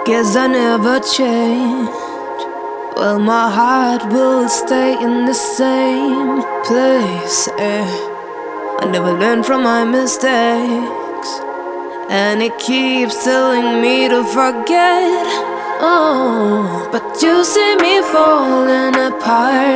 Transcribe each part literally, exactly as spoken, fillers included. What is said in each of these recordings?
Guess I never change. Well, my heart will stay in the same place. eh. I never learn from my mistakes, and it keeps telling me to forget. Oh, but you see me falling apart.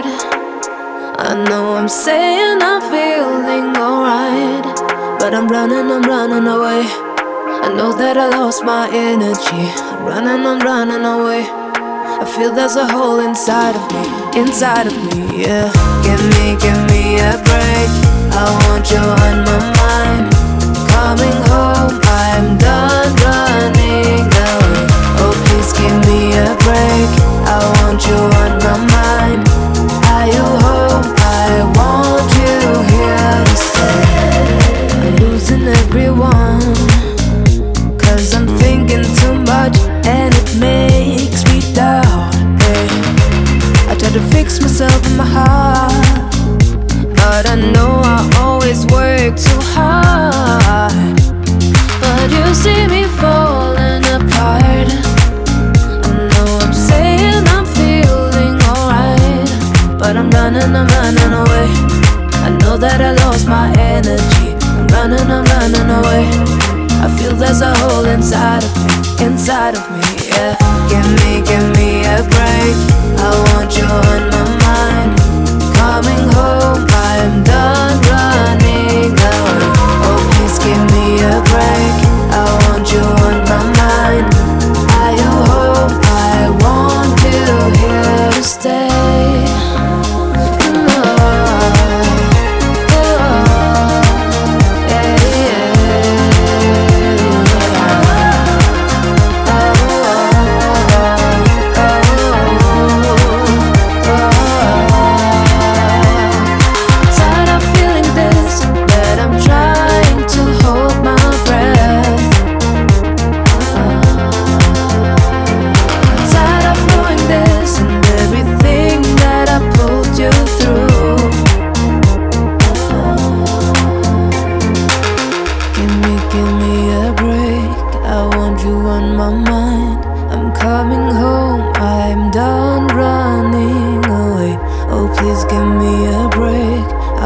I know I'm saying I'm feeling alright, but I'm running, I'm running away. I know that I lost my energy. I'm running, I'm running away. I feel there's a hole inside of me, inside of me, yeah. Give me, give me a break. I want you on my mind. Coming home, I'm done running away. Oh, please give me a break. I want you on my mind. Are you home? I want you here to stay. I'm losing everyone, cause I'm thinking too much and it makes me down. Hey. I try to fix myself in my heart, but I know I always work too hard. But you see me falling apart. I know I'm saying I'm feeling alright, but I'm running, I'm running away. I know that I lost my energy. I'm running, I'm running away. I feel there's a hole inside of me, inside of me, yeah. Give me, give me a break. I want you on my mind. Coming home, I'm done running away. Oh, please give me a break. I want you on my mind. Are you home? I want you here to stay.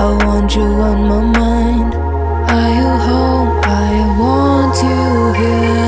You on my mind. Are you home? I want you here.